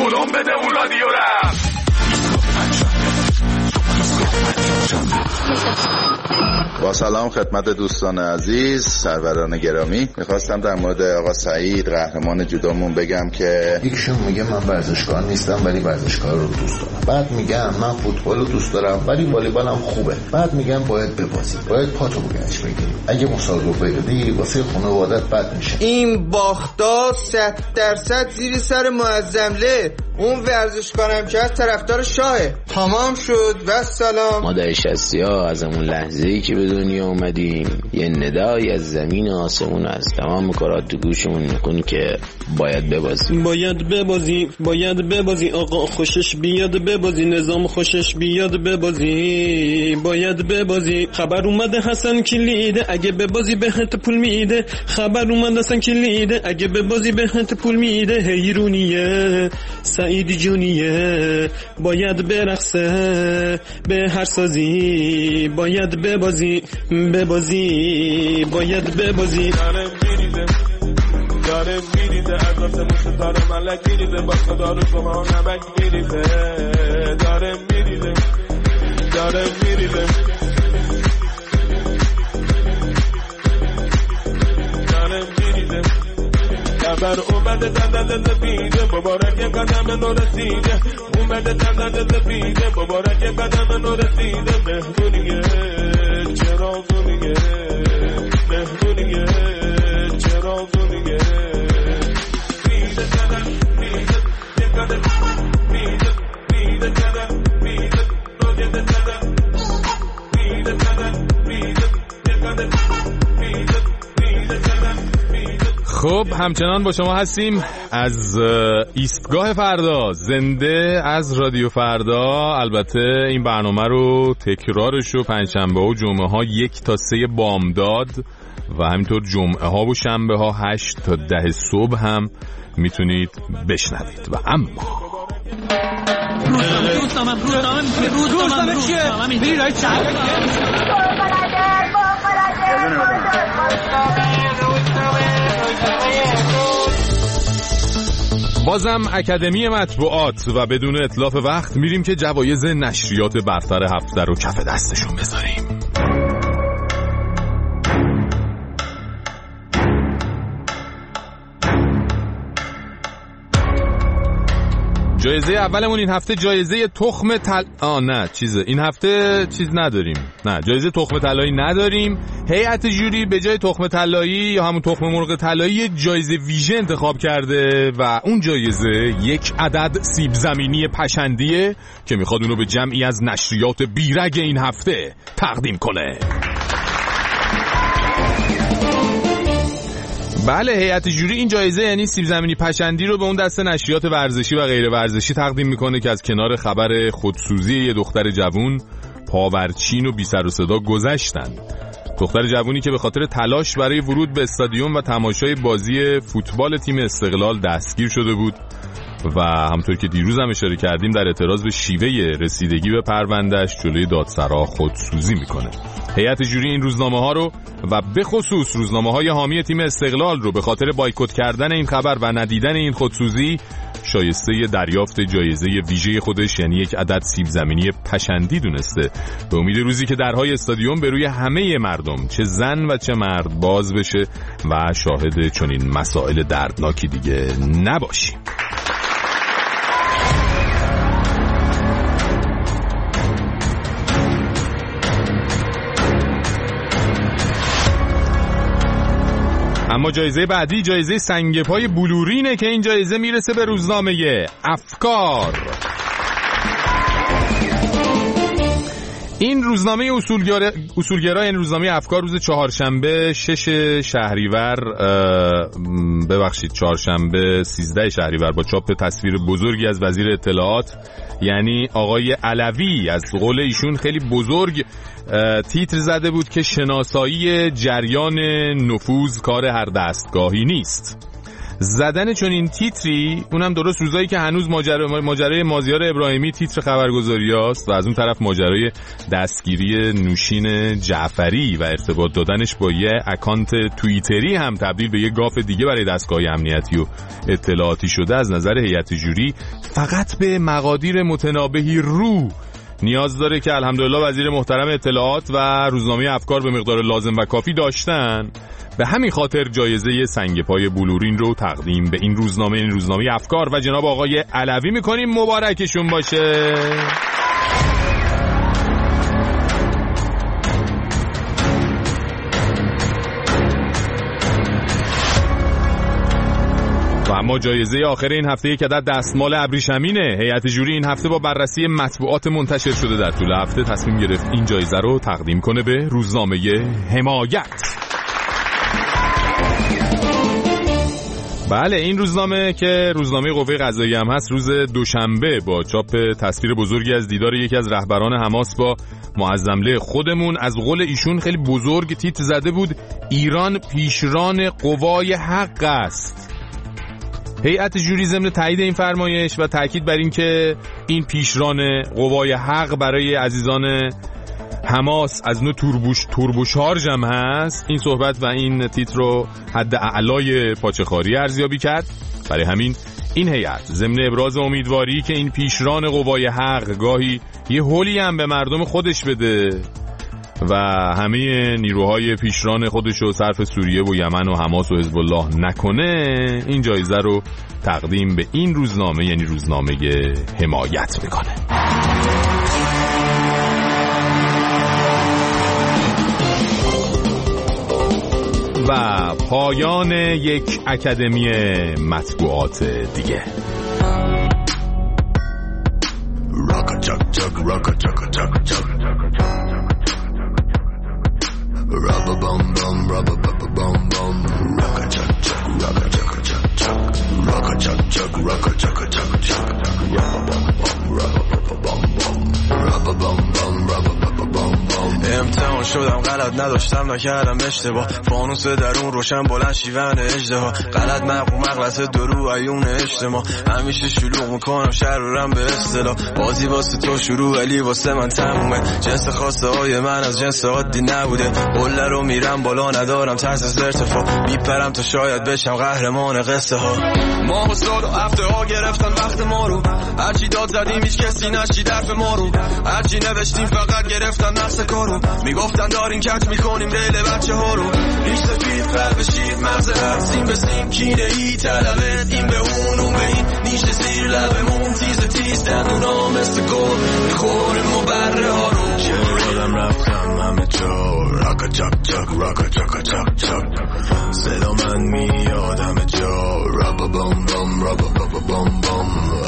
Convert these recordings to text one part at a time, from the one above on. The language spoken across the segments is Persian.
بلوم بده اون رادیو رم. با سلام خدمت دوستان عزیز، سروران گرامی، میخواستم در مورد آقا سعید قهرمان جودومون بگم که یکشون میگه من ورزشکار نیستم ولی ورزشکار رو دوست دارم، بعد میگم من فوتبال رو دوست دارم ولی والیبال هم خوبه، بعد میگم باید ببازی، باید پاتو بگنش بگیری، اگه مسابقه بدی واسه خانوادت بد میشه. این باختا 100% زیر سر معظمله، اون ورزشکارم که از طرفدار شاهه. تمام شد و سلام. ما در شستی‌ها از همون لحظه‌ای که به دنیا اومدیم یه ندایی از زمین آسمون از تمام کارات تو گوشمون میکنه که باید ببازی، باید ببازی، باید ببازی، آقا خوشش بیاد ببازی، نظام خوشش بیاد ببازی، باید ببازی. خبر اومده حسن کلیده، اگه ببازی بهت پول میده. خبر اومده حسن کلیده، اگه ببازی بهت پول میده. هیرونیه سعید جونیه، باید برقصه به هر سازی، باید ببازی ببازی، باید ببازی. داره میریزه از آسمون ستاره ملک میریزه، با خدا رو شما نمک میریزه. داره میریزه خبر اومده دندن زفیده، مبارک قدم نو رسیده. اومده دندن زفیده، مبارک قدم نو رسیده. مهمونیه چراغونیه، مهمونیه چراغونیه. میده دندن میده یکاده، میده دندن میده روگه دندن، میده دندن میده یکاده، میده دندن میده. خب همچنان با شما هستیم از ایستگاه فردا، زنده از رادیو فردا. البته این برنامه رو تکرارش رو پنجشنبه و جمعه ها 1 تا 3 بامداد و همینطور جمعه ها و شنبه ها 8 تا 10 صبح هم میتونید بشنوید. و اما روزنامه چیه؟ بری رای چند بازم اکادمی مطبوعات و بدون اتلاف وقت میریم که جوایز نشریات برتر هفته رو کف دستشون بذاریم. جایزه اولمون این هفته جایزه تخم این هفته چیز نداریم. نه، جایزه تخم طلایی نداریم. هیئت جوری به جای تخم طلایی یا همون تخم مرغ طلایی جایزه ویژه انتخاب کرده و اون جایزه 1 عدد سیب زمینی پشندیه که میخواد اونو به جمعی از نشریات بیرگ این هفته تقدیم کنه. بله، هیئت جوری این جایزه یعنی سیب زمینی پشندی رو به اون دسته نشریات ورزشی و غیر ورزشی تقدیم میکنه که از کنار خبر خودسوزی یه دختر جوون پاورچین و بی سر و صدا گذشتن. دختر جوونی که به خاطر تلاش برای ورود به استادیوم و تماشای بازی فوتبال تیم استقلال دستگیر شده بود و همطور که دیروز هم اشاره کردیم در اعتراض به شیوه رسیدگی به پروندهش جلوی دادسرا خودسوزی میکنه. هیئت جوری این روزنامه ها رو و به خصوص روزنامه های حامی تیم استقلال رو به خاطر بایکوت کردن این خبر و ندیدن این خودسوزی شایسته دریافت جایزه ویژه خودش یعنی 1 عدد سیب زمینی پشندی دونسته. به امید روزی که درهای استادیوم به روی همه مردم چه زن و چه مرد باز بشه و شاهد چنین مسائل دردناکی دیگه نباشیم. اما جایزه بعدی جایزه سنگ پای بلورینه که این جایزه میرسه به روزنامه افکار. این روزنامه اصولگرا این روزنامه افکار روز چهارشنبه 13 شهریور با چاپ تصویر بزرگی از وزیر اطلاعات یعنی آقای علوی، از قول ایشون خیلی بزرگ، تیتر زده بود که شناسایی جریان نفوذ کار هر دستگاهی نیست. زدن چون این تیتری، اونم درست روزایی که هنوز ماجرای مازیار ابراهیمی تیتر خبرگزاریاست و از اون طرف ماجرای دستگیری نوشین جعفری و ارتباط دادنش با یه اکانت توییتری هم تبدیل به یه گاف دیگه برای دستگاه امنیتی و اطلاعاتی شده، از نظر هیئت جوری فقط به مقادیر متنابهی رو نیاز داره که الحمدلله وزیر محترم اطلاعات و روزنامه افکار به مقدار لازم و کافی داشتن. به همین خاطر جایزه سنگ پای بلورین رو تقدیم به این روزنامه افکار و جناب آقای علوی میکنیم. مبارکشون باشه. و اما جایزه آخر این هفته که در دستمال ابریشمینه. هیئت جوری این هفته با بررسی مطبوعات منتشر شده در طول هفته تصمیم گرفت این جایزه رو تقدیم کنه به روزنامه حمایت. بله، این روزنامه که روزنامه قوه قضاییه هم هست، روز دوشنبه با چاپ تصویر بزرگی از دیدار یکی از رهبران حماس با معظمله خودمون، از قول ایشون خیلی بزرگ تیتر زده بود ایران پیشران قوای حق است. هیئت جوری ضمن تایید این فرمایش و تاکید بر این که این پیشران قوای حق برای عزیزان حماس از نوع توربو شارژ هم هست، این صحبت و این تیتر رو حد اعلای پاچه‌خواری ارزیابی کرد. برای همین این هیئت ضمن ابراز امیدواری که این پیشران قوای حق گاهی یه هولی هم به مردم خودش بده و همه نیروهای پیشران خودش رو صرف سوریه و یمن و حماس و حزب الله نکنه، این جایزه رو تقدیم به این روزنامه، یعنی روزنامه حمایت میکنه. و پایان یک اکادمی مطبوعات دیگه. امتحان شدم غلط نداشتم نکردم اشتباه، فانوس درون روشن بلند شیون اجدها، غلط مغلطه درو عیون اجتماع، همیشه شلوغ میکنم شرورم به اصطلاح، بازی واسه تو شروع ولی واسه من تمومه، جنس خواسته های من از جنس عادی نبوده، قله رو میرم بالا ندارم ترس از ارتفاع، میپرم تا شاید بشم قهرمان قصه ها، ماه و سال و هفته ها گرفتن وقت ما رو، هرچی داد زدیم هیچ کسی نشید حرف ما رو، هرچی نوشتیم فقط گرفتن نقص کارو، میگفتن دارین کج میکنیم دل بچه ها رو، ریش سفید قلب شیر مغزه سیم به سیم کینه ای طلبت این به اون به این، نیش زیر لبمون تیز دندونا مثل گل میخوریم و بره ها رو، چرادم رفتم همه جا راکا چاک چاک راکا چاکا چاک چاک، صدا من میاد همه جا رابا بام بام رابا بابا بام بام،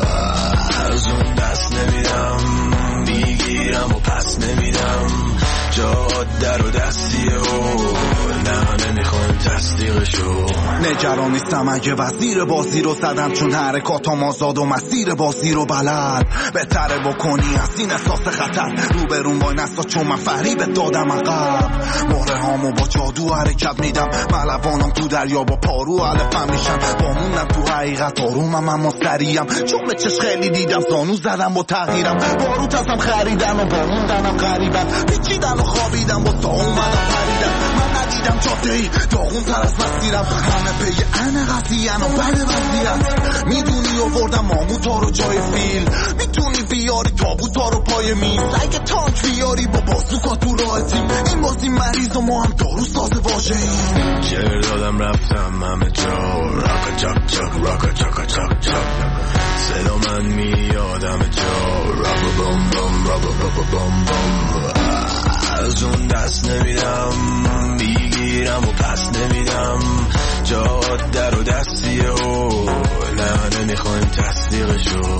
از اون دست نمیدم میگیرم و پس نمیدم، جاد در و دستیه و نه نمیخوایم تصدیقشو، نگران نیستم اگه وزیر بازی رو زدم، چون حرکاتم آزاد و مسیر بازی رو بلد، بهتره بکنی از این احساس خطر روبرون وای نستا، چون من فریبت دادم عقب، مهره هامو با جادو حرکت میدم، ملوانم تو دریا با پارو علفم میشم، بامونم تو حقیقت آرومم اما سریم، چون به چش خیلی دیدم زانو زدم با تغییرم، باروت ازم خریدن و باروندنم غریبم، پیچیدن و خوابیدم با تا اومدم پریدم، من ندیدم جادهی داغون تر از مسیرم، همه پی انه قضیه و بد وضعیت، میدونی آوردم ماموتا رو جای فیل، میتونی بیاری تابوتا رو پای میز، اگه تانک بیاری با بازوکا تو راه تیم، این بازی مریض و ما هم دارو ساز واژه‌ایم، شعر دادم رفتم همه جا راکا چاک چاک راکا چاکا چاک چاک، صدا من میاد همه جا رابا بام بام رابا بابا بام بام، از اون دست نمیدم میگیرم و پس نمیدم، جاد در و دستیه و نه نمیخوایم تصدیقشو.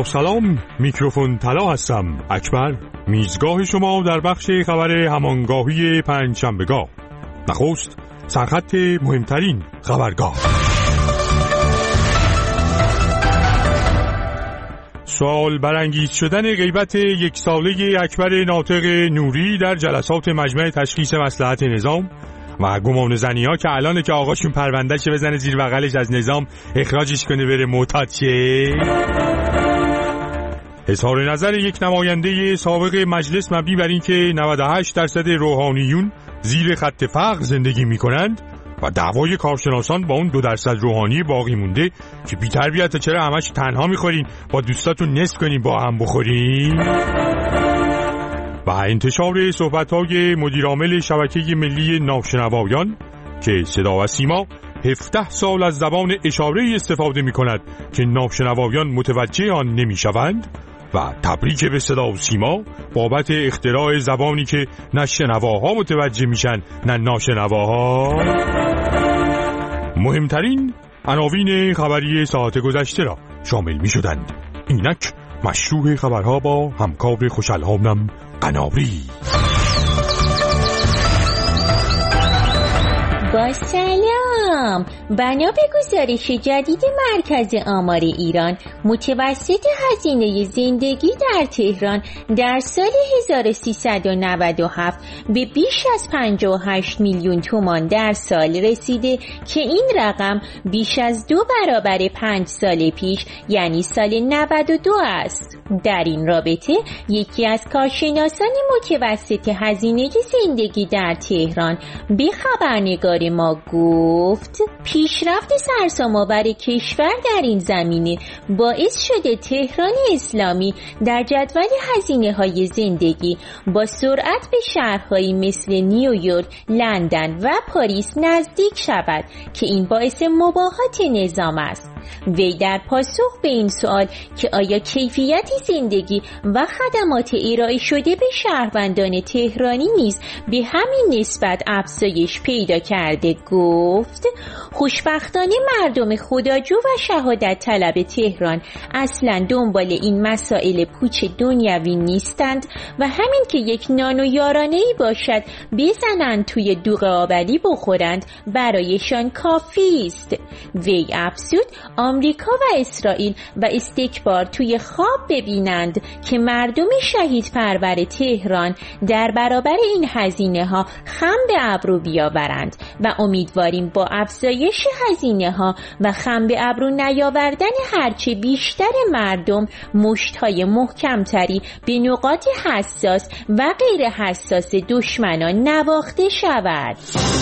سلام، میکروفون طلا هستم. اکبر، میزگاه شما در بخش خبر همانگاهی پنجشنبهگاه. نخست سرخط مهمترین خبرگاه. سوال برانگیز شدن غیبت یک ساله اکبر ناطق نوری در جلسات مجمع تشخیص مصلحت نظام و گمان زنی‌ها که الان که آقاشون پروندهش بزنه زیر بغلش از نظام اخراجش کنه بره معتاد شه. اظهار نظر یک نماینده سابق مجلس مبنی بر این که 98% روحانیون زیر خط فقر زندگی می‌کنند و دعوای کارشناسان با اون 2% روحانی باقی مونده که بی تربیت چرا همش تنها می‌خورین، با دوستاتون نصف کنین با هم بخورین. و انتشار صحبت‌های مدیرعامل شبکه ملی ناشنوایان که صدا و سیما 17 سال از زبان اشاره استفاده می‌کند که ناشنوایان متوجه آن نمی‌شوند و تبریک به صدا و سیما بابت اختراع زبانی که نه شنواها متوجه میشن نه ناشنواها. مهمترین عناوین خبری ساعت گذشته را شامل می شدند. اینک مشروع خبرها با همکار خوش‌الحالم قناری. با سلام، بنا به گزارش جدید مرکز آمار ایران، متوسط هزینه زندگی در تهران در سال 1397 به بیش از 58 میلیون تومان در سال رسیده که این رقم بیش از 2 برابر 5 سال پیش یعنی سال 92 است. در این رابطه یکی از کارشناسان متوسط هزینه زندگی در تهران به خبرنگار ما گفت پیشرفت سرسام‌آور کشور در این زمینه باعث شده تهران اسلامی در جدول هزینه‌های زندگی با سرعت به شهرهایی مثل نیویورک، لندن و پاریس نزدیک شود که این باعث مباهات نظام است. وی در پاسخ به این سوال که آیا کیفیت زندگی و خدمات ارائه شده به شهروندان تهرانی نیز به همین نسبت افزایش پیدا کرده گفت خوشبختانه مردم خداجو و شهادت طلب تهران اصلا دنبال این مسائل پوچ دنیوی نیستند و همین که یک نان و یارانه‌ای باشد بزنند توی دوغ آبلی بخورند برایشان کافی است. وی افزود آمریکا و اسرائیل و استکبار توی خواب ببینند که مردم شهید پرور تهران در برابر این هزینه ها خم به ابرو بیاورند و امیدواریم با افزایش هزینه ها و خم به ابرو نیاوردن هرچه بیشتر مردم مشت‌های محکمتری به نقاط حساس و غیر حساس دشمنان نواخته شود.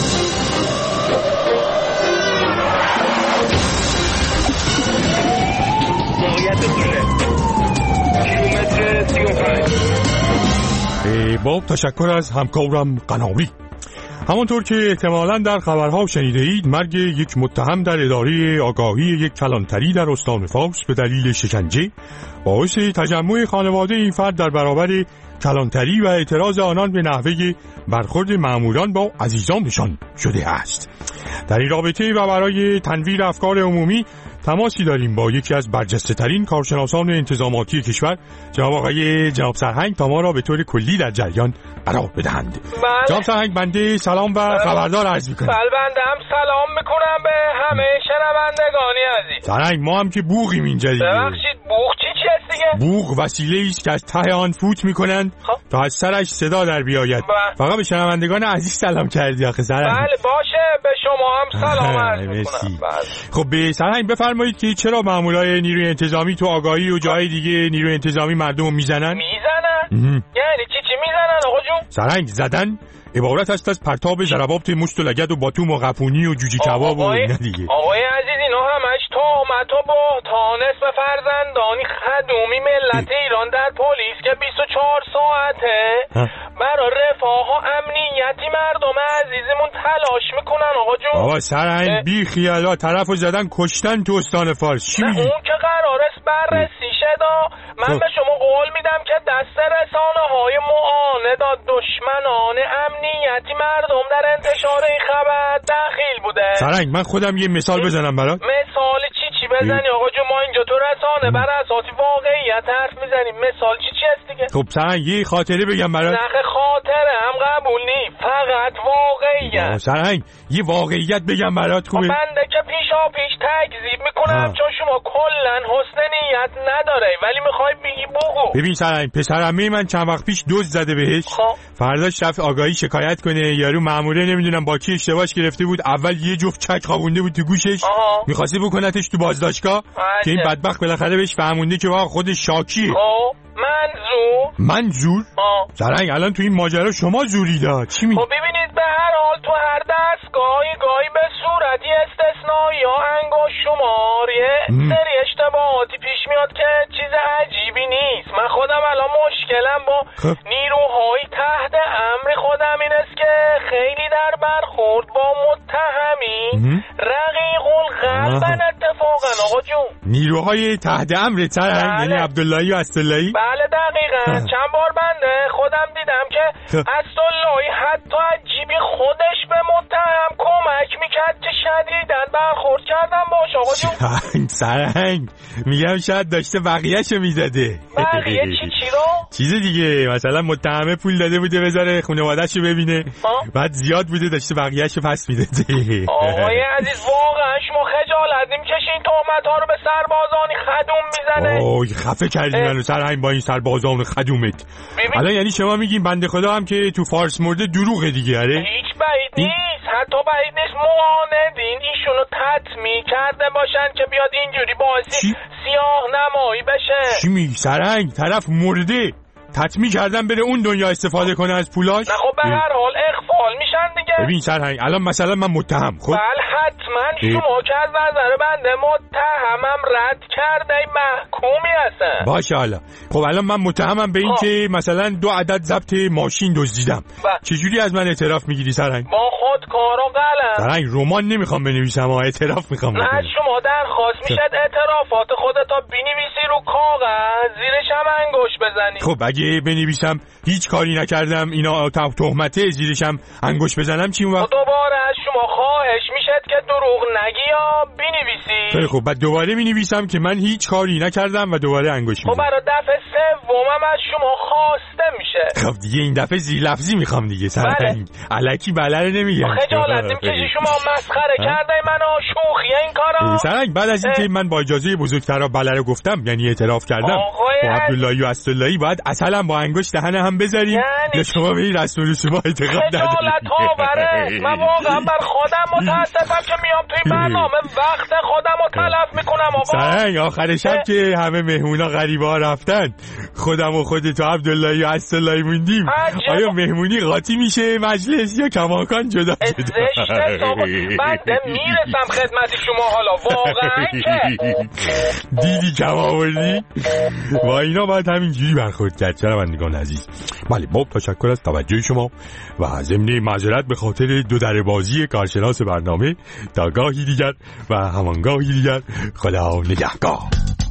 با تشکر از همکارم قناری. همانطور که احتمالاً در خبرها شنیده اید، مرگ یک متهم در اداره آگاهی یک کلانتری در استان فارس به دلیل شکنجه باعث تجمع خانواده این فرد در برابر کلانتری و اعتراض آنان به نحوه برخورد ماموران با عزیزانشان شده است. در این رابطه و برای تنویر افکار عمومی تماسی داریم با یکی از برجسته‌ترین کارشناسان انتظاماتی کشور، جناب سرهنگ، تا ما را به طور کلی در جریان قرار بدهند. جناب سرهنگ، بنده سلام و خبردار عرض می‌کنم. بنده هم سلام می‌کنم به همه شنوندگان عزیز. سرهنگ، ما هم که بوغیم اینجا دیگه. ببخشید، بوغ چی است دیگه؟ بوغ وسیله‌ای است که از ته آن فوت می‌کنند تا از سرش صدا در بیاید. فقط به شنوندگان عزیز سلام کردی آخه سرهنگ. بله باشه، به شما هم سلام عرض می‌کنم. خب به سرهنگ بفرمایید که چرا مامورای نیروی انتظامی تو آگاهی و جای دیگه نیروی انتظامی مردمو میزنن؟ یعنی چی میزنن آقا جون؟ سرهنگ، زدن عبارت است از پرتاب ضربات مشت و لگد و باتوم و قپونی و جوجی کباب و اینا دیگه. آقای عزیز، اینا همش تهمت و بهتان است به فرزندانی خدومی ملت ایران در پلیس که 24 ساعته برای رفاه و امنیتی مردم عزیزمون تلاش میکنن آقا جون. آقا سرهنگ بی خیالا، طرفو زدن کشتن تو استان فارس. چی میگی؟ اون که قرار است بررسی شده. من به شما قول میدم که دست رسانه‌های معاند دشمنان امنیتی مردم در انتشار این خبر دخیل بوده. سرهنگ، من خودم یه مثال بزنم برات. مثال چی بزنی آقا جون؟ ما اینجا تو رسانه بر اساس واقعیت حرف میزنیم. مثال چی هست دیگه؟ خب سرنگ یه خاطره بگم برات. نخ خاطره هم قبول نی، فقط واقعیت. سرنگ یه واقعیت بگم برات خوبه؟ بنده که پیشا پیش تکذیب میکنم چون شما کلن حسن نیت نداره ولی میخوای بگی بگو. ببین سرنگ پسرعمه من چند وقت پیش دزد زده بهش. فرداش رفت آگاهی شکایت کنه، یارو ماموره نمیدونم با کی اشتباهش گرفته بود، اول یه جفت چک خوابونده بود تو گوشش، می‌خواستی بکنتش تو بازداشتگاه که این بدبخت بالاخره بهش فهمونده که واقعا خودش شاکیه. منظور؟ سرنگ الان تو این ماجرا شما زوری داد چی می؟ خب ببینید به هر حال تو هر دستگاهی گاهی به صورتی استثنایی یا انگشت شماریه سری اشتباهاتی پیش میاد که چیز عجیبی نیست. من خودم الان مشکلم با نیروهای تحت امر خودم این است که خیلی در برخورد با متهمی رقیق القلبن اتفاقا. آقا جون نیروهای تحت امر سرنگ یعنی عبداللهی و اسداللهی؟ بله دقیقاً. چند بار بنده خودم دیدم که اسداللهی حتی عجیبی خودش به متهم کمک میکرد که شدیداً برخورد کردم باش. آقا جون سرنگ میگم شاید داشته بقیه‌شو میزده. بقیه چی رو؟ چیز دیگه، مثلا متهمه پول داده بوده بذاره خانواده‌شو ببینه بعد زیاد بوده داشته بقیه‌شو پس میداده. آقای عزیز واقعا شما خجالت نمی‌کشین تهمت‌ها رو به سربازانی خدوم میزنه؟ اوه خفه کردی منو سرنگ با این سربازان خدومت. الان یعنی شما میگین بنده خدا هم که تو فارس مرده دروغه دیگه؟ آره هیچ بعید نیست، حتی بعید نیست معاندین ایشونو تطمیع کرده باشن که بیاد اینجوری باعثی سیاه نمایی بشه. چی میگی سرنگ؟ طرف مرده تطمیع کردن بره اون دنیا استفاده کنه از پولاش؟ نه خب به هر حال اغفال میشن دیگه. ببین سرهنگ الان مثلا من متهم خب بله حتما شما که از نظر بنده متهمم رد کرده محکومی هستن. باشه حالا خب الان من متهمم به این که مثلا 2 عدد ضبط ماشین دزدیدم. چجوری از من اعتراف میگیری سرهنگ؟ با خودکار و قلم. سرهنگ رمان نمیخوام بنویسم اعتراف میخوام. نه از شما درخواست میشد اعترافات خودتا بنویسی رو کاغذ زیرش هم انگشت بزنی. خب اگه بنویسم هیچ کاری نکردم اینا تهمته زیرشم انگشت بزنم چی اون وقت؟ دوباره از شما خواهش میشد که دروغ نگی یا بنویسی. خیلی خب بعد دوباره مینویسم که من هیچ کاری نکردم و دوباره انگشت میزنم. خب برای دفعه سومم از شما خواسته میشه. خب دیگه این دفعه زیر لفظی میخوام دیگه سرنگ الکی بلره نمیگم. خجالت نمیکشی شما مسخره کرده منو شوخیه این کارا؟ سرنگ بعد از اینکه من با اجازه بزرگترا بلره گفتم یعنی اعتراف کردم با عبداللهی و اسداللهی باید اصلا با انگشت دهن هم بذاریم یا شما به این رسم و رسوم اعتقاد ندارید؟ خجالت آوره. من واقعا بر خودم متاسفم که میام توی برنامه وقت خودم رو تلف میکنم. آقا سرنگ آخر شب که همه مهمونا غریبه ها رفتن خودم و خودت و عبداللهی و اسداللهی موندیم آیا مهمونی قاطی میشه مجلس یا کماکان جدا جدا؟ بعد میرسم خدمت شما حالا واقعا که دیدی کم آوردی؟ با اینا باید همینجوری برخورد کرد شنوندگان عزیز. بله با تشکر از توجه شما و ضمن معذرت به خاطر 2 در بازی کارشناس برنامه. تا گاهی دیگر و همانگاهی دیگر خدا نگهدار.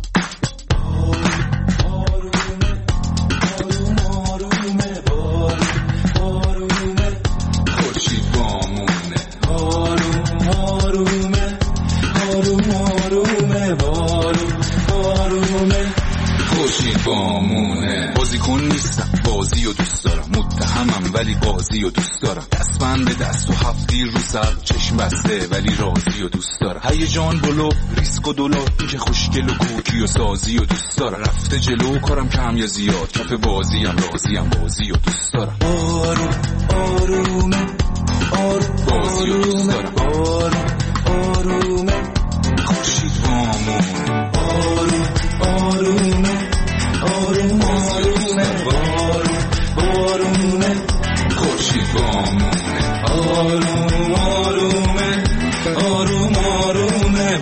بازیکن نیستم بازی و دوست دارم متهمم ولی بازی و دوست دارم دستبند به دست و 7 تیر رو سر چشم بسته ولی راضی و دوست دارم هیجان بلو ریسک و دلار این که خوشگل و کوکی و سازی و دوست دارم رفته جلو کارم کم یا زیاد کف بازیم راضیم بازی و دوست دارم آرومه بازی و دوست دارم آرومه خورشید وامونه آرومه بارونه خورشید وامونه آرومه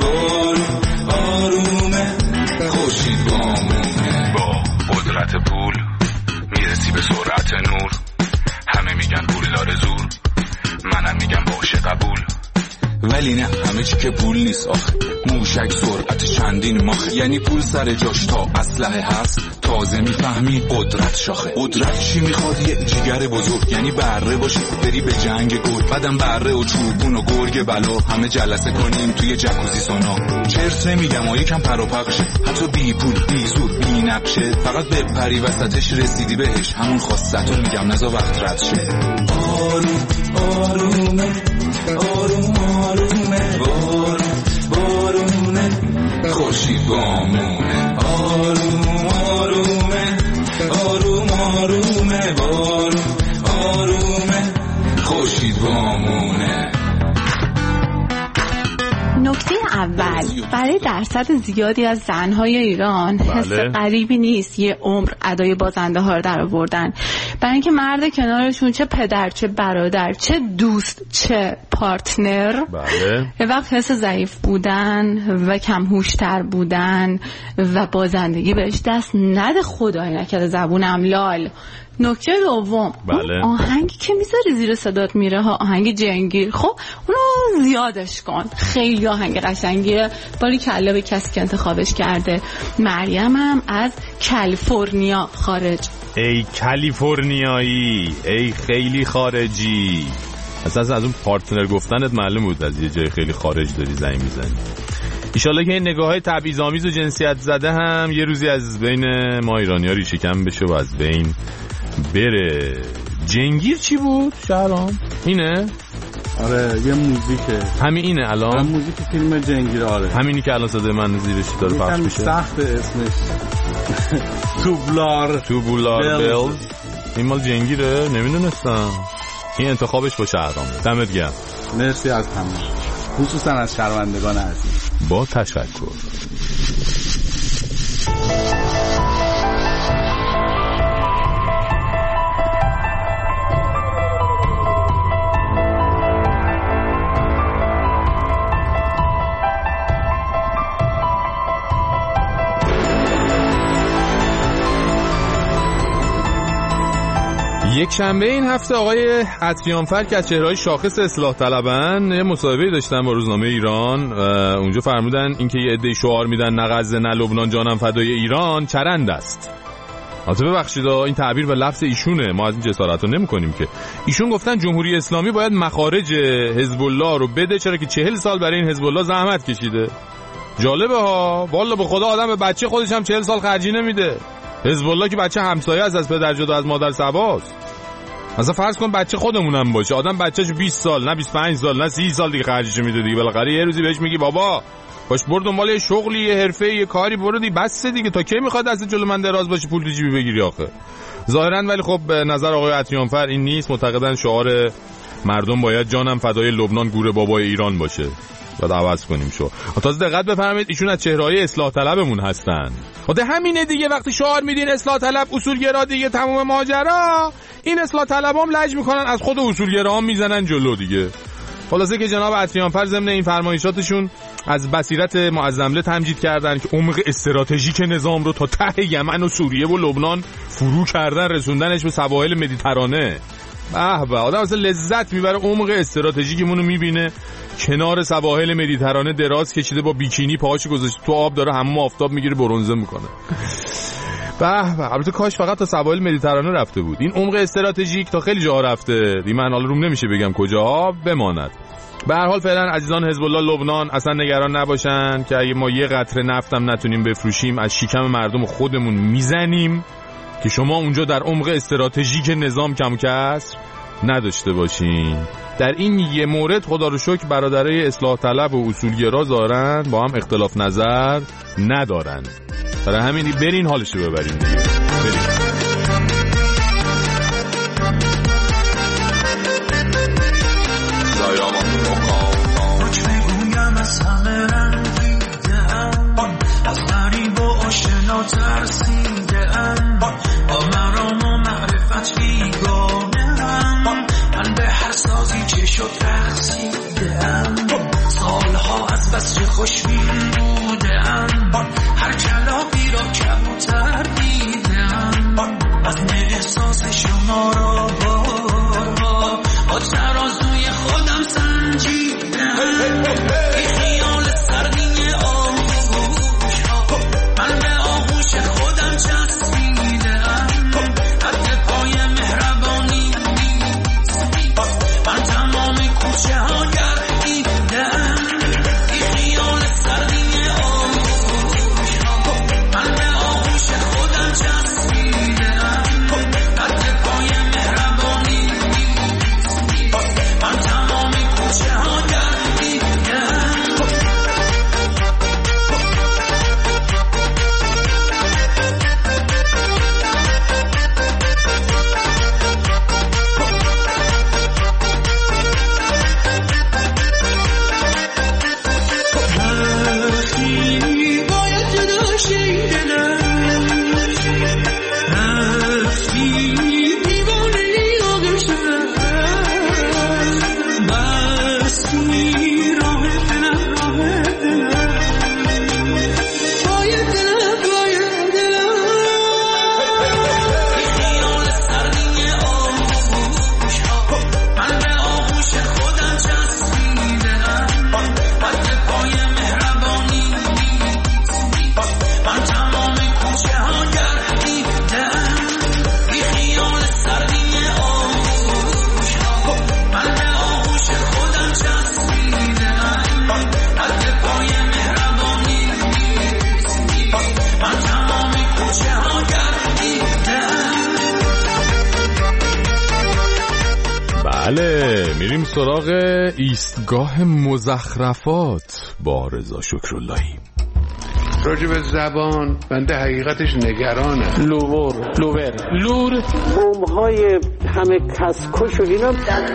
آرومه خورشید وامونه با قدرت پول میرسی به سرعت نور همه میگن پول داره زور منم میگم باشه قبول ولی نه همه چی که پول نیست آخه. موشک سرعت چندین ماخه، یعنی پول سر جاش تا اسلحه هست. تازه میفهمی قدرت شاخه. قدرت چی میخواد؟ یه جیگر بزرگ، یعنی بره باشی بری به جنگ گرگ. بعدم بره و چوبون و گرگ بلا، همه جلسه کنیم توی جکوزی سونا. چرت نمیگم و یکم پروپخشه، حتی بی پول بی زور بی نقشه. فقط بپری وسطش رسیدی بهش، همون خواستتو میگم نزا وقت رد شه. آروم آرومه آروم آرومه بارونه خورشید بامونه. آروم آرومه آروم آرومه آرومه خورشید بامونه. نکته اول، برای درصد زیادی از زنهای ایران حس غریبی نیست یه عمر ادای بازنده ها رو در آوردن، برای اینکه مرد کنارشون چه پدر چه برادر چه دوست چه پارتنر یه وقت حس ضعیف بودن و کم‌هوش‌تر بودن و بازندگی بهش دست نده، خدای نکرده زبونم لال. نکته دوم، آهنگی که میذاری زیر صدات میره ها، آهنگ جنگیر، خب اونو زیادش کن، خیلی آهنگ قشنگیه. باری کلا به کسی که انتخابش کرده. مریم هم از کالیفرنیا خارج. ای کالیفرنیایی، ای خیلی خارجی. اصلا از اون پارتنر گفتنت معلوم بود از یه جای خیلی خارج داری زنگ میزنی. ایشالله که این نگاه‌های تبعیض‌آمیز و جنسیت زده هم یه روزی از بین ما ایرانی‌ها ریشه کم بشه و از بین بره. جنگیر چی بود شهرام؟ اینه؟ آره یه موزیکه. همین اینه الان؟ آره موزیک فیلم جنگیر. آره همینی که الان صدای من زیرش داره پخش میشه. سخت اسمش توبولار بیلز. این مال جنگیره؟ نمیدونستم. این انتخابش با شهرام. دمت گرم. مرسی از همه، خصوصا از شنوندگان عزیز. با تشکر. یک شنبه این هفته آقای عطریانفر که از چهره‌های شاخص اصلاح طلبن یه مصاحبه داشتن با روزنامه ایران. اونجا فرمودن اینکه یه عده شعار میدن نه غزه نه لبنان جانم فدای ایران چرند است. البته ببخشید این تعبیر و لفظ ایشونه، ما از این جسارت رو نمی‌کنیم که. ایشون گفتن جمهوری اسلامی باید مخارج حزب الله رو بده، چرا که 40 سال برای این حزب الله زحمت کشیده. جالبه ها، والله به خدا آدم به بچه خودش هم 40 سال خرجی نمیده. حزب الله که بچه همسایه از پدر جدا از مادر سباست. مثلا فرض کن بچه خودمونم باشه، آدم بچه‌شو 20 سال نه 25 سال نه 30 سال دیگه خرجش میده دیگه. بالاخره یه روزی بهش میگی بابا باش برو دنبال یه شغلی، یه حرفه‌ای، یه کاری برو دیگه، بس دیگه. تا کی میخواد دست جلو من دراز باشه پول تو جیبی بگیری آخه؟ ظاهرا ولی خب به نظر آقای عطریانفر این نیست. معتقدن شعار مردم باید جانم فدای لبنان گوره بابای ایران باشه. باید عوض کنیم شو. تازه دقت بفرمایید ایشون از چهره‌های اصلاح طلبمون هستن. خاطر همینه دیگه وقتی شعار میدین اصلاح طلب اصولگرا دیگه تمام ماجرا. این اصلاح طلبام لج میکنن از خود اصولگراها میزنن جلو دیگه. خلاصه که جناب عطریانفر ضمن این فرمایشاتشون از بصیرت معظمله تمجید کردن که عمق استراتژیک نظام رو تا ته یمن و سوریه و لبنان فرو کردن، رسوندنش به سواحل مدیترانه. به به، آدم اصلا لذت میبره عمق استراتژیکمون رو میبینه. کنار سواحل مدیترانه دراز کشیده با بیکینی پاهاش گذاشته تو آب، داره حمام آفتاب میگیره برنزه میکنه. به به، البته کاش فقط تا سواحل مدیترانه رفته بود. این عمق استراتژیک تا خیلی جا رفته. دی من حالا روم نمیشه بگم کجا بماند. به هر حال فعلا عزیزان حزب الله لبنان اصلا نگران نباشن که اگه ما یه قطره نفتم نتونیم بفروشیم از شکم مردم خودمون میزنیم که شما اونجا در عمق استراتژیک نظام کم کسر نداشته باشین. در این یه مورد خدا رو شکر برادرای اصلاح طلب و اصولگرا ظاهرن با هم اختلاف نظر ندارن. برای همین برین حالش رو ببرین دیگه. برین. ترسیدم با مرام و معرفت بیگانم، من به هر سازی چه شد رقصیدم، سالها از بس چه خوشبین بودم، هر کلاقی را کبوتر دیدم، از احساس شما را بارها با ترازوی خودم سنجیدم. سراغ ایستگاه مزخرفات با رضا شکراللهی. راجع به زبان بنده حقیقتش نگرانم. لور بمب‌های همه کسکش و اینا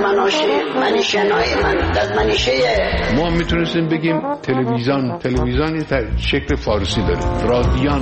ددمنیشه ما میتونستیم بگیم تلویزیونی در شکل فارسی داره، رادیان.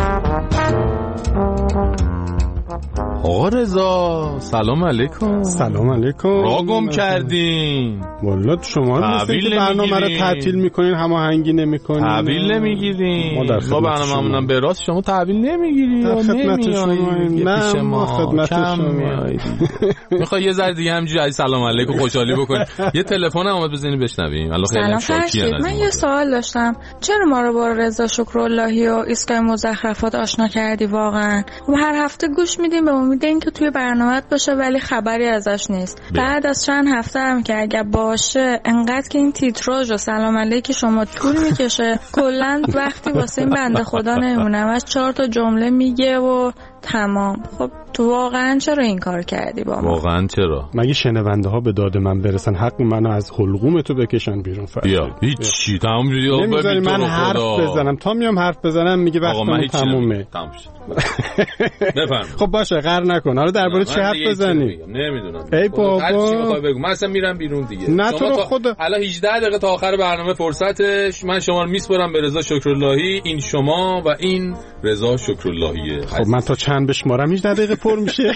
آقا رضا سلام علیکم. سلام علیکم. را گم کردین والله شما مثل که برنامه رو تعطیل میکنین، هماهنگی نمیکنین، تحویل نمیگیرین. ما برنامه‌مون به راست شما تحویل نمیگیرین. در خدمت شما. نه ما خدمت شما. میخوای یه ذره دیگه همینجوری سلام علیکم خوشحالی بکنین. یه تلفن اومد بزنین بشنویم. الله خیلی شاکرم. من یه سوال داشتم، چرا ما رو با رضا شکراللهی و ایستگاه مزخرفات آشنا کردی واقعا؟ هر هفته گوش میدیم به امید اینکه توی برنامه‌ات باشه ولی خبری ازش نیست. بعد از چند هفته هم که اگه باشه انقدر که این تیتراژ و سلام علیک شما طول میکشه، کلا وقتی واسه این بنده خدا نمیمونم، از 4 تا جمله میگه و تمام. خب تو واقعا چرا این کار کردی با ما؟ واقعا چرا؟ مگه شنونده ها به داد من برسن حق منو از حلقوم تو بکشن بیرون؟ بیا هیچی تمام شد. نمیذاری من حرف بزنم، تا میام حرف بزنم میگه وقتمون تمومه. بفرمایید. خب باشه قهر نکن. حالا درباره چه حرف بزنی؟ نمیدونم. ای بابا هر چی میخوای بگو، من اصلا میرم بیرون دیگه. نه تو رو خدا الان 18 دقیقه تا آخر برنامه فرصتش. من شما رو میسپرم به رضا شکراللهی. این شما و این رضا شکراللهیه. خب من تا چند بشمارم 18 دقیقه پر میشه.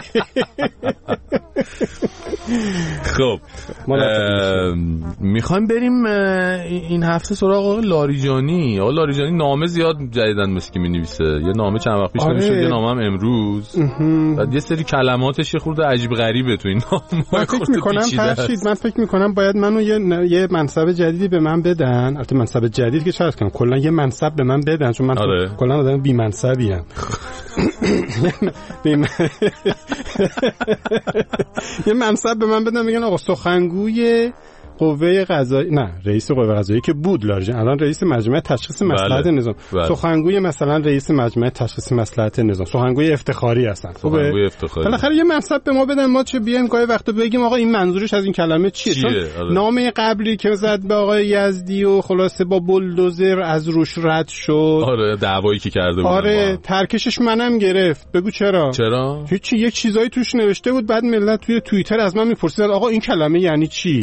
خب میخوایم بریم این هفته سراغ لاریجانی. لاریجانی نامه زیاد جدیدن مثل که مینویسه. یه نامه چند وقت پیش نوشته، یه نامه هم امروز. بعد یه سری کلماتش یه خورده عجیب غریبه تو این نامه. من فکر میکنم باید منو یه منصب جدیدی به من بدن. البته منصب جدید که چرا کنم، کلا یه منصب به من بدن، چون من کلا آدم بی منصبی ام. یه منصب به من بدن، میگن آقا سخنگوی قوه قضایی، نه رئیس قوه قضایی که بود لاریجان، الان رئیس مجمع تشخیص مصلحت نظام. سخنگوی مثلا رئیس مجمع تشخیص مصلحت نظام، سخنگوی افتخاری هستن. سخنگوی افتخاری. بالاخره یه منصب به ما بدن، ما چه بیایم گاهی وقتا بگیم آقا این منظورش از این کلمه چیه؟ چون نامه قبلی که زد به آقای یزدی و خلاصه با بولدوزر از روش رد شد. آره دعوایی که کرده بود. آره ترکشش منم گرفت. بگو چرا؟ هیچی، یک چیزایی توش نوشته بود، بعد ملت توی توییتر از من میپرسیدن آقا این کلمه یعنی چی؟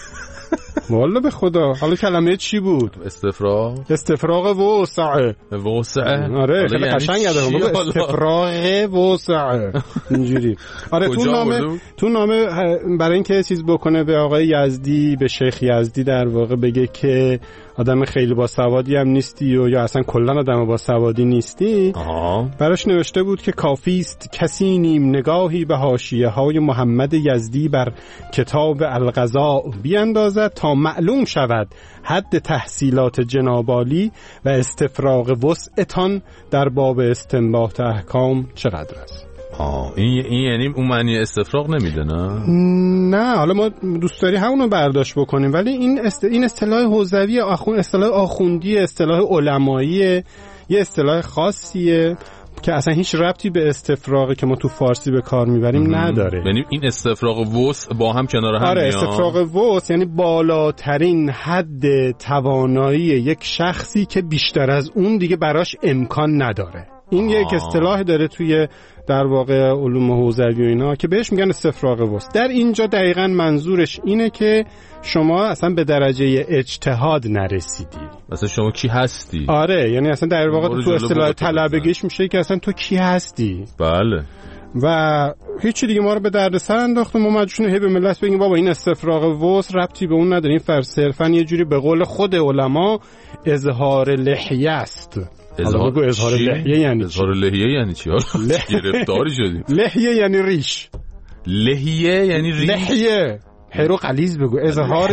والله به خدا. حالا کلمه چی بود؟ استفراغ وسعه. آره خیلی قشنگ بود. استفراغ وسعه اینجوری. آره تو نامه برای اینکه چیز بکنه به آقای یزدی، به شیخ یزدی در واقع، بگه که آدم خیلی باسوادی هم نیستی و یا اصلا کلا آدم باسوادی نیستی. براش نوشته بود که کافی است کسی نیم نگاهی به حاشیه‌های محمد یزدی بر کتاب القضاء بیاندازد تا معلوم شود حد تحصیلات جناب عالی و استفراغ وسعتان در باب استنباط احکام چقدر است. این یعنی اون معنی استفراغ نمیده؟ نه حالا ما دوست داری همونو برداشت بکنیم، ولی این اصطلاح حوزوی اصطلاح آخوندی، اصطلاح علمایی، یه اصطلاح خاصیه که اصلا هیچ ربطی به استفراغی که ما تو فارسی به کار میبریم نداره. یعنی این استفراغ وسع با هم کنار هم میان. آره استفراغ وسع یعنی بالاترین حد توانایی یک شخصی که بیشتر از اون دیگه براش امکان نداره. این یک اصطلاح داره توی در واقع علوم حوزوی و اینا که بهش میگن استفراغ وسع. در اینجا دقیقاً منظورش اینه که شما اصلا به درجه اجتهاد نرسیدی. اصلا شما کی هستی؟ آره یعنی اصلا در واقع تو اصطلاح طلبگیش میشه که اصلا تو کی هستی. بله. و هیچی دیگه ما رو به دردسر انداخت و ما مجبوریم هی به ملت بگیم بابا این استفراغ وسع ربطی به اون نداره، این صرفاً یه جوری به قول خود علما اظهار لحیه است. اظهار لحیه یعنی اظهار لحیه یعنی چی؟ گرفتاری شدیم. لحیه یعنی ریش. لحیه یعنی ریش. لحیه هرو قلیز بگو. اظهار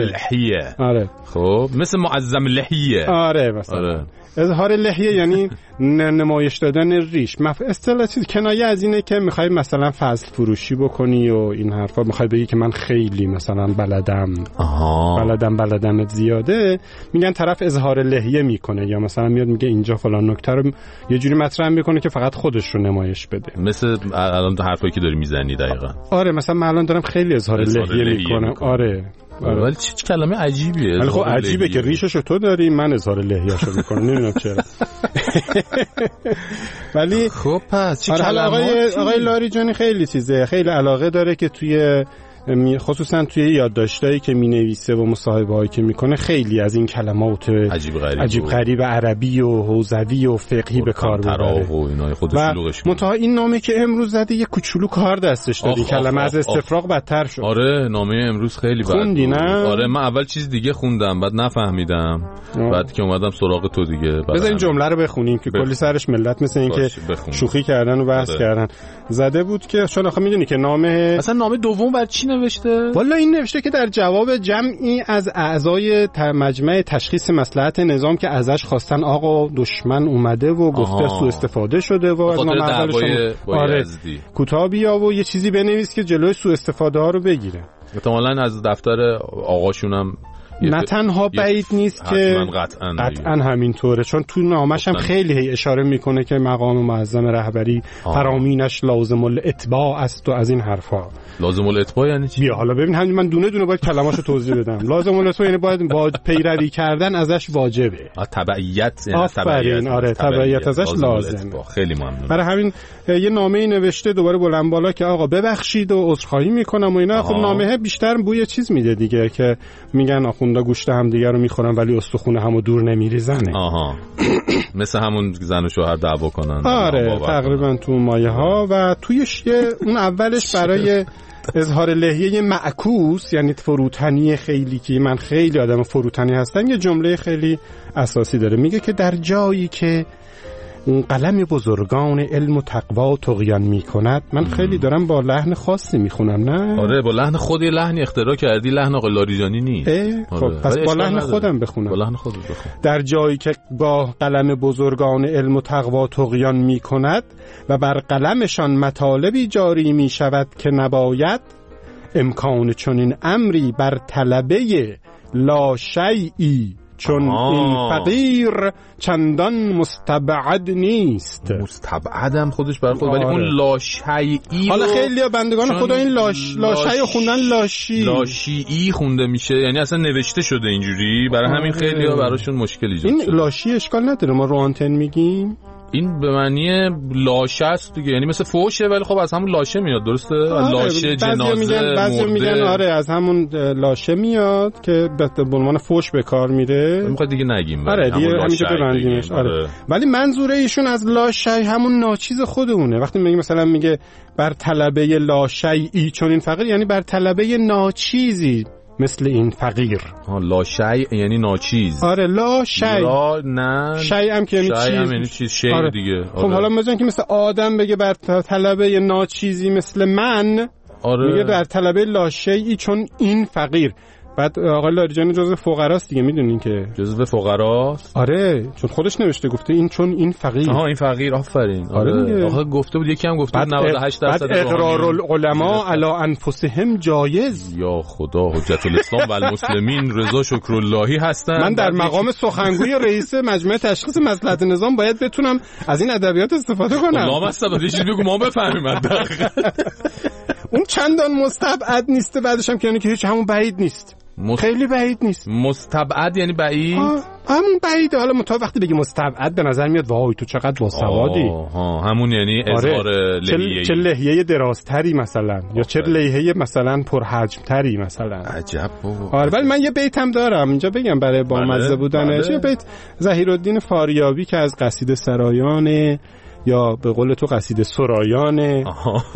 لحیه. آره خب مثل معظم لحیه. آره مثلا. اظهار لحیه یعنی نمایش دادن ریش. اصطلاح چیز کنایه از اینه که میخوای مثلا فصل فروشی بکنی و این حرفا، میخوای بگی که من خیلی مثلا بلدم زیاده، میگن طرف اظهار لحیه میکنه، یا مثلا میاد میگه اینجا فلان نکته رو یه جوری مطرح میکنه که فقط خودش رو نمایش بده. مثل الان حرفایی که داری میزنی دقیقاً. آره مثلا من الان دارم خیلی اظهار لحیه میکنم. آره ولی چه کلمه عجیبیه. ولی خب عجیبه که ریششو تو داری، من اظهار لحیه‌شو میکنم. نمیدونم چرا. ولی خب پس چه کلمه. آقای لاریجانی خیلی چیزه، خیلی علاقه داره که توی خصوصا توی یادداشتایی که مینویسه و مصاحبه‌هایی که میکنه خیلی از این کلمات عجیب غریب عربی و حوزوی و فقهی به کار ببره و اینا خودش شلوغش منتها این نامه که امروز زده یه کوچولو کار دستش داد، این کلمه از استفراغ بدتر شد. آره نامه امروز خیلی بد خوندی نه؟ آره من اول چیز دیگه خوندم بعد نفهمیدم بعد که اومدم سراغ تو دیگه بذار این جمله رو بخونیم که کلی سرش ملت مثل این که شوخی کردن و بحث کردن. زده بود که چون آخه میدونی که نامه اصلا نامه دوم بعد چی نوشته؟ والا این نوشته که در جواب جمعی از اعضای مجمع تشخیص مصلحت نظام که ازش خواستن آقا دشمن اومده و گفته سوء استفاده شده و از نام اول شما آره کوتاه بیا و یه چیزی بنویس که جلوی سوء استفاده ها رو بگیره. احتمالاً از دفتر آقاشونم نه تنها بعید نیست که قطعا همینطوره، چون تو نامش هم خیلی اشاره میکنه که مقام معظم رهبری فرامینش لازم الاتباع است و از این حرفا. لازم الاتباع یعنی چی؟ بیا حالا ببین همین من دونه دونه باید کلماشو توضیح بدم. لازم الاتباع یعنی باید پیروی کردن ازش واجبه. تبعیت یعنی آره تبعیت ازش لازمه. خیلی ممنون. برای همین یه نامه‌ای نوشته دوباره بلند بالا که آقا ببخشید و عذرخواهی میکنم و اینا. خب نامه بیشتر بوی چیز میده دیگه که میگن آخوندا گوشت هم دیگه رو میخورن ولی استخونه همو دور نمیریزنه. مثل همون زن و شوهر دعوا کنن. آره تقریبا تو مایه ها. و تویش اون اولش برای اظهار لحیه معکوس یعنی فروتنی خیلی که من خیلی آدم فروتنی هستم یه جمله خیلی اساسی داره. میگه که در جایی که قلم بزرگان علم و تقوا طغیان میکند. من خیلی دارم با لحن خاصی میخونم نه؟ آره با لحن خودی لحنی اختراع کردی، لحن آقای لاریجانی نیست. خب پس با لحن خودم بخونم. با لحن خودت بخون. در جایی که با قلم بزرگان علم و تقوا طغیان میکند و بر قلمشان مطالبی جاری میشود که نباید، امکان چنین امری بر طلبه لا شیئی چون این فقیر چندان مستبعد نیست. مستبعدم خودش برای خود ولی اون لاشیئی حالا خیلی بندگان خدا این لاشیئی خوندن لاشیئی خونده میشه، یعنی اصلا نوشته شده اینجوری، برای همین خیلی ها براشون مشکل ایجاد شده. این لاشی اشکال نداره ما رو آنتن میگیم، این به معنی لاشه است دیگه، یعنی مثل فوشه ولی خب از همون لاشه میاد. درسته؟ لاشه جنازه بعضی میگن آره از همون لاشه میاد که به عنوان فوش به کار میره. میخواد دیگه نگیم آره دیگه همینجا ببندیمش. آره ولی منظوره ایشون از لاشه همون ناچیز خودمونه. وقتی میگه مثلا میگه بر طلبه لاشیئی چون این فقیر، یعنی بر طلبه ناچیزی مثل این فقیر. لاشی یعنی ناچیز. آره لاشی نه شی هم که یعنی چیز شی آره. دیگه. خب حالا مثلا که مثل آدم بگه بر طلبه ناچیزی مثل من. آره. میگه بر طلبه لاشیئی چون این فقیر. بعد آقای لاریجانی جزو فقراست دیگه، میدونین که جزو فقراست. آره چون خودش نوشته گفته این چون این فقیر. این فقیر آفرین. آره آخه گفته بود یکی هم گفته بود 98% بعد اقرار العلماء علی انفسهم جایز. یا خدا حجت الاسلام و المسلمین رضا شکراللهی هستن. من در مقام سخنگوی رئیس مجمع تشخیص مصلحت نظام باید بتونم از این ادبیات استفاده کنم. لامصب یه چیزی بگو ما بفهمیم. اون چندان مستبعد نیست، بعدش هم که یعنی که هیچ همون بعید نیست. خیلی بعید نیست. مستبعد یعنی بعید؟ همون بعیده. حالا وقتی بگی مستبعد به نظر میاد وای تو چقدر باسوادی. همون یعنی اظهار لحیه‌ای. چه لحیه درازتری مثلا یا چه لحیه مثلا پرحجمتری مثلا. عجب بابا. آره ولی من یه بیتم دارم اینجا بگم برای بامزه بودنش. یه بیت ظهیرالدین فاریابی که از قصیده سرایان یا به قول تو قصیده سرایان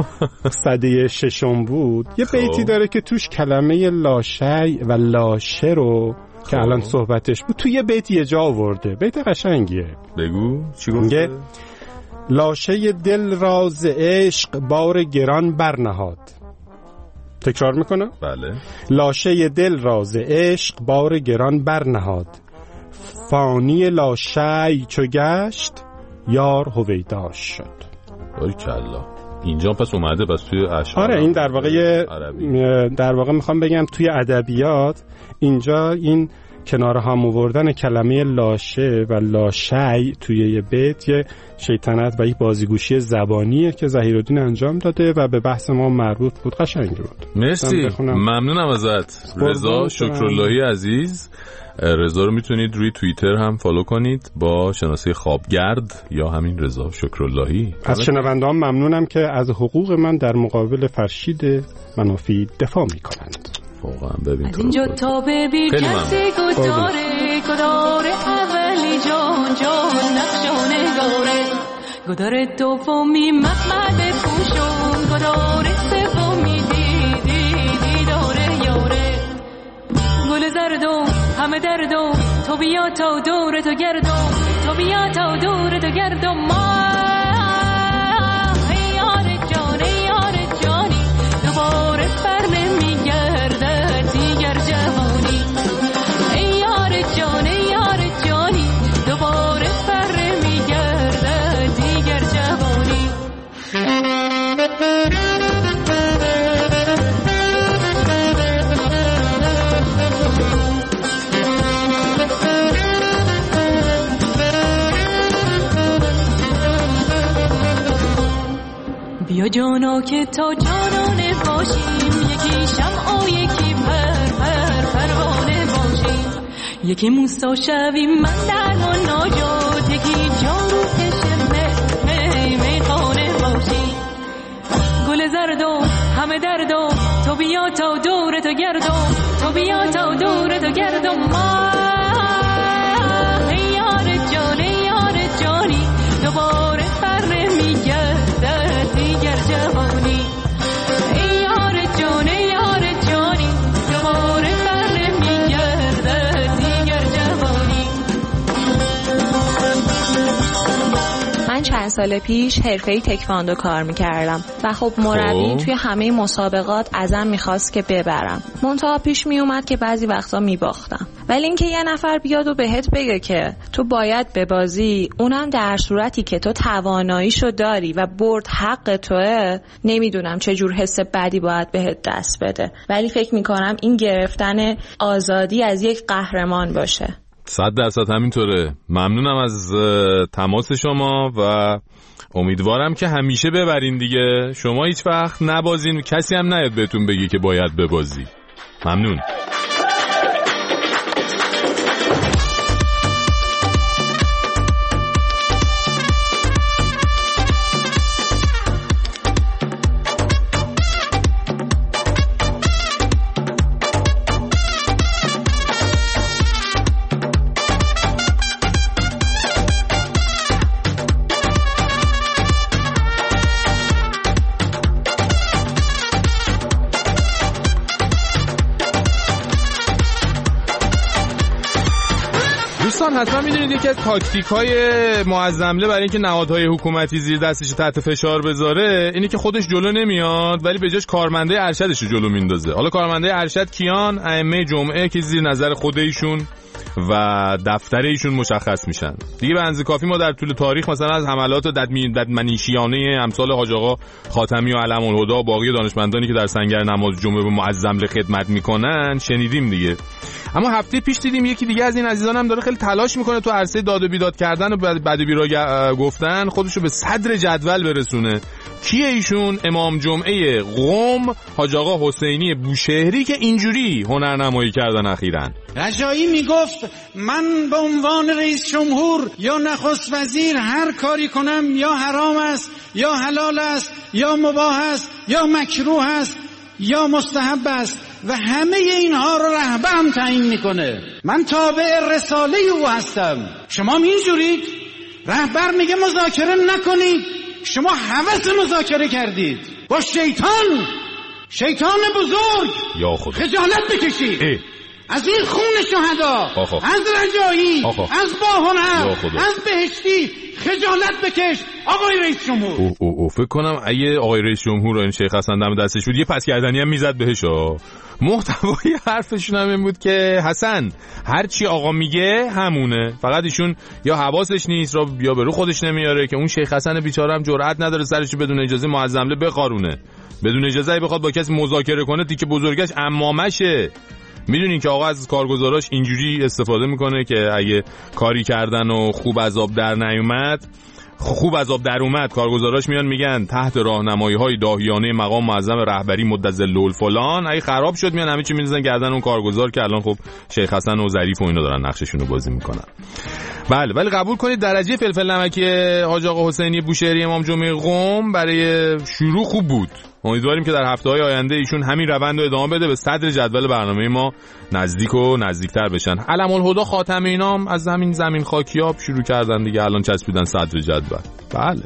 سده ششم بود، یه بیتی داره که توش کلمه لاشی و لاشه رو که الان صحبتش بود توی یه بیت یه جا آورده. بیت قشنگیه. بگو چی گفته؟ لاشه دل راز عشق بار گران برنهاد. تکرار میکنم؟ بله. لاشه دل راز عشق بار گران برنهاد، فانی لاشی چو گشت یار هویداش شد. باریکلا. اینجا پس اومده پس توی اشعار. آره این در واقع میخوام بگم توی ادبیات اینجا این کنار هم آوردن کلمه لاشه و لاشی توی یه بیت یه شیطنت و یک بازیگوشی زبانیه که ظهیرالدین انجام داده و به بحث ما مربوط بود. قشنگ بود. مرسی، ممنونم ازت رضا شکراللهی عزیز. رضا رو میتونید روی توییتر هم فالو کنید با شناسه خوابگرد یا همین رضا شکراللهی. از شنونده‌ام ممنونم که از حقوق من در مقابل فرشید منافی دفاع میکنند. واقعا ببین از اینجا تا ببین کسی گداره اولی جان نقش و نگاره، گداره دومی محمد پوشون، گداره سومی دیداره یاره، گل زردو همه دردو تو بیا تا دور تو گردم، تو بیا تا دور تو گردم ما یار جانی دوباره پر نمیگرده دیگر جوانی، یار جانی دوباره پر نمیگرده دیگر جوانی. بیا جانا که تا جانانه باشیم، یکی شمع و یکی پروانه باشیم، یکی موسی شویم من در و ناجات، یکی جارو کشم میخانه باشیم، گل زردو همه دردو تو بیا تا دور تو گردم، تو بیا تا دور تو گردم ما یار جانی دوباره پر نمیگرده دیگر جوانی، یار جانی دوباره پر نمیگرده دیگر جوانی. من چند سال پیش حرفه‌ای تکواندو کار میکردم و خب مربی توی همه مسابقات ازم میخواست که ببرم، منتها پیش میومد که بعضی وقتا میباختم، ولی اینکه یه نفر بیاد و بهت بگه که تو باید ببازی، اونم در صورتی که تو تواناییشو داری و برد حق توه، نمیدونم چه جور حس بدی باید بهت دست بده، ولی فکر میکنم این گرفتن آزادی از یک قهرمان باشه. 100% همینطوره. ممنونم از تماس شما و امیدوارم که همیشه ببرین دیگه. شما هیچ وقت نبازین و کسی هم نیاد بهتون بگی که باید ببازی. ممنون. حتما میدونید یکی از تاکتیک‌های معظمله برای اینکه نهادهای حکومتی زیر دستش تحت فشار بذاره اینه که خودش جلو نمیاد ولی به جاش کارمنده ارشدش رو جلو میندازه. حالا کارمنده ارشد کیان؟ ائمه جمعه که زیر نظر خودشون و دفتر ایشون مشخص میشن. دیگه به اندازه کافی ما در طول تاریخ مثلا از حملات ددمنیشیانه امثال حاج آقا خاتمی و علم الهدی و باقی دانشمندانی که در سنگر نماز جمعه به معظمله خدمت میکنن شنیدیم دیگه. اما هفته پیش دیدیم یکی دیگه از این عزیزان هم داره خیلی تلاش میکنه تو عرصه داد و بیداد کردن و بد و بیرا گفتن خودشو به صدر جدول برسونه. کیه ایشون؟ امام جمعه قم حاج آقا حسینی بوشهری که اینجوری هنرنمایی کردن اخیراً. رجایی میگفت من به عنوان رئیس جمهور یا نخست وزیر هر کاری کنم یا حرام است یا حلال است یا مباح است یا مکروه است یا مستحب است و همه اینها رو رهبرم تعیین میکنه. من تابع رساله او هستم. شما اینجورید؟ رهبر میگه مذاکره نکنید، شما هوس مذاکره کردید با شیطان بزرگ. یا خدا خجالت بکشید. از این خون شهدا، از رجایی، از باهنر، از بهشتی خجالت بکش آقای رئیس جمهور. فکر کنم اگه آقای رئیس جمهور و این شیخ حسن دم دستش بود یه پس گردنی هم میزد بهش. محتوای حرفشون هم این بود که حسن هرچی آقا میگه همونه، فقط ایشون یا حواسش نیست یا به رو خودش نمیاره که اون شیخ حسن بیچاره هم جرئت نداره سرش بدون اجازه معظمله بقارونه، بدون اجازه بخواد با کسی مذاکره کنه تیکه بزرگش عمامشه. میدونین که آقا از کارگزاراش اینجوری استفاده میکنه که اگه کاری کردن و خوب از آب در اومد کارگزاراش میان میگن تحت راهنمایی‌های داهیانه مقام معظم رهبری مدظل الفلان، اگه خراب شد میان همه چی میندازن گردن اون کارگزار که الان خب شیخ حسن و ظریف و اینا دارن نقششون رو بازی میکنن. بله ولی قبول کنید درجه فلفل نمکی حاج آقا حسینی بوشهری امام جمعه قم برای شروع خوب بود. امیدواریم که در هفته‌های آینده ایشون همین روند رو ادامه بده، به صدر جدول برنامه ما نزدیک و نزدیکتر بشن. علم الهدی خاتم اینام از همین زمین خاکیاب شروع کردن دیگه، الان چسبیدن صدر جدول. بله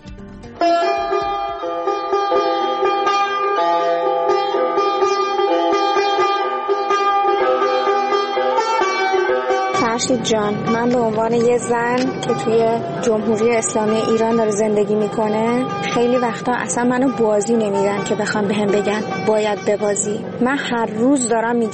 فرشید جان، من به عنوان یه زن که توی جمهوری اسلامی ایران داره زندگی میکنه خیلی وقتا اصلا منو بازی نمیدن که بخوام بهم بگن باید ببازی. من هر روز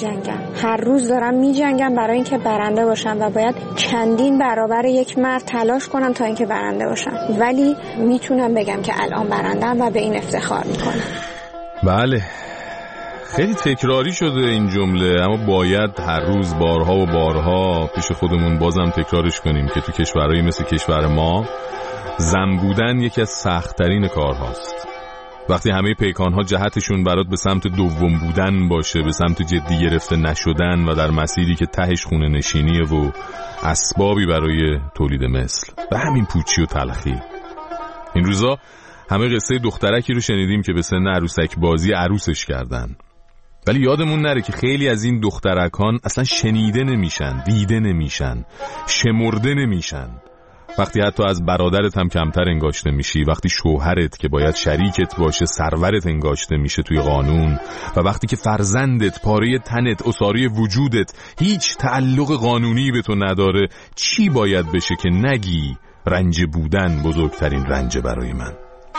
دارم میجنگم برای اینکه برنده باشم و باید چندین برابر یک مرد تلاش کنم تا اینکه برنده باشم، ولی میتونم بگم که الان برندم و به این افتخار میکنم. بله خیلی تکراری شده این جمله، اما باید هر روز بارها و بارها پیش خودمون بازم تکرارش کنیم که تو کشورهایی مثل کشور ما زن بودن یکی از سخت‌ترین کارهاست. وقتی همه پیکانها جهتشون برات به سمت دوم بودن باشه، به سمت جدی گرفته نشدن و در مسیری که تهش خونه نشینیه و اسبابی برای تولید مثل و همین پوچی و تلخی. این روزا همه قصه دخترکی رو شنیدیم که به سن عروسک بازی عروسش کردن، ولی یادمون نره که خیلی از این دخترکان اصلا شنیده نمیشن، دیده نمیشن، شمرده نمیشن. وقتی حتی از برادرت هم کمتر انگاشته میشی، وقتی شوهرت که باید شریکت باشه سرورت انگاشته میشه توی قانون، و وقتی که فرزندت پاره تنت اساری وجودت هیچ تعلق قانونی به تو نداره، چی باید بشه که نگی رنج بودن بزرگترین رنج برای من؟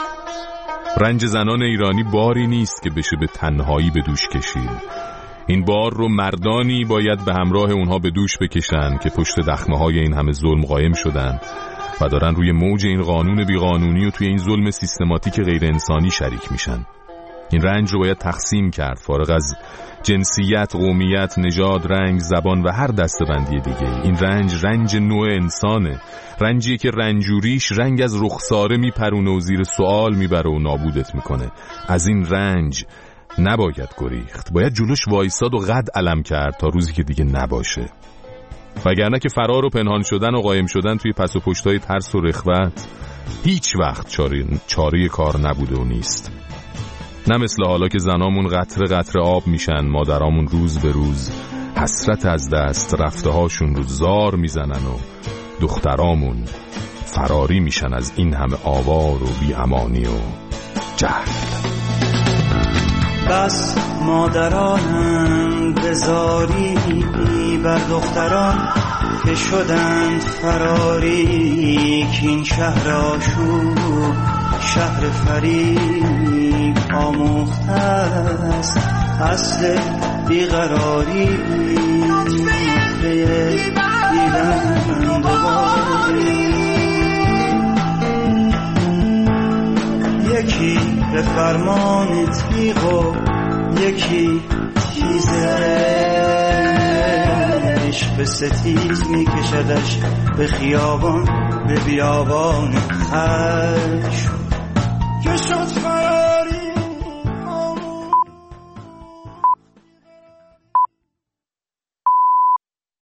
رنج زنان ایرانی باری نیست که بشه به تنهایی به دوش کشید. این بار رو مردانی باید به همراه اونها به دوش بکشن که پشت دخمه‌های این همه ظلم قائم شدن و دارن روی موج این قانون بیقانونی و توی این ظلم سیستماتیک غیر انسانی شریک میشن. این رنج رو باید تقسیم کرد، فارغ از جنسیت، قومیت، نژاد، رنگ، زبان و هر دسته‌بندی دیگه. این رنج نوع انسانه، رنجیه که رنجوریش رنگ از رخساره میپرونه و زیر سوال میبره و نابودت میکنه. از این رنج نباید گریخت، باید جلوش وایساد و قد علم کرد تا روزی که دیگه نباشه، وگرنه که فرار و پنهان شدن و قایم شدن توی پس و پشتای ترس و رخوت هیچ وقت چاره کار نبوده و نیست. نه مثل حالا که زنامون قطره قطره آب میشن، مادرامون روز به روز حسرت از دست رفته هاشون رو زار میزنن و دخترامون فراری میشن از این همه آوار و بی‌امانی و جهل. بس مادرانم بزاری بر دختران که شدند فراری، که این شهر آشوب شهر فریب آموخته است اصل بیقراری. دیدن دوباری یکی به فرمان تیغ و یکی تیزش به ستیز میکشدش به خیابان به بیابان خشم که شد فرار